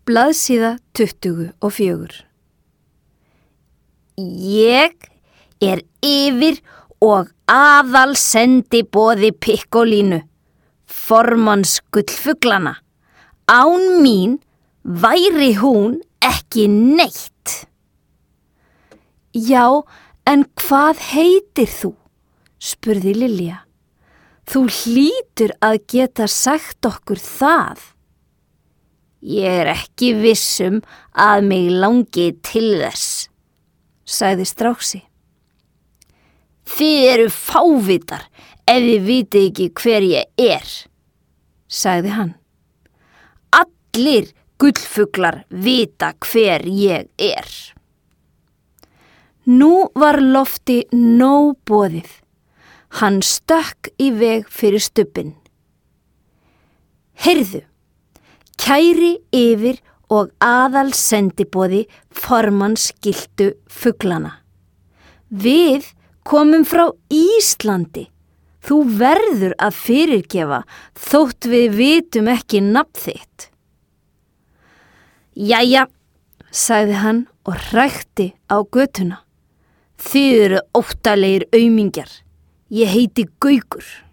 Blaðsíða 24. Ég yfir og aðalsendiboði Pikkolínu, formanns gullfuglana. Án mín væri hún ekki neitt. Já, en hvað heitir þú? Spurði Lilja. Þú hlýtur að geta sagt okkur það. Ég ekki viss að mig langi til þess, sagði Stráksi. Þið eru fávitar ef þið vitið ekki hver ég sagði hann. Allir gullfuglar vita hver ég Nú var Lofti nóg boðið. Hann stökk í veg fyrir stubbinn. Heyrðu, kæri yfir og aðalsendiboði formanns giltu fuglana. Við komum frá Íslandi. Þú verður að fyrirgefa þótt við vitum ekki nafn þitt. Jæja, sagði hann og hrækti á götuna. Þið eru óttalegir aumingjar. Ég heiti Gaukur.